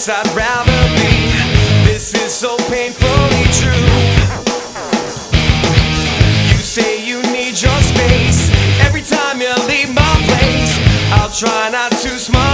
place I'd rather be. This is so painfully true. You say you need your space every time you leave my place. I'll try not to smile.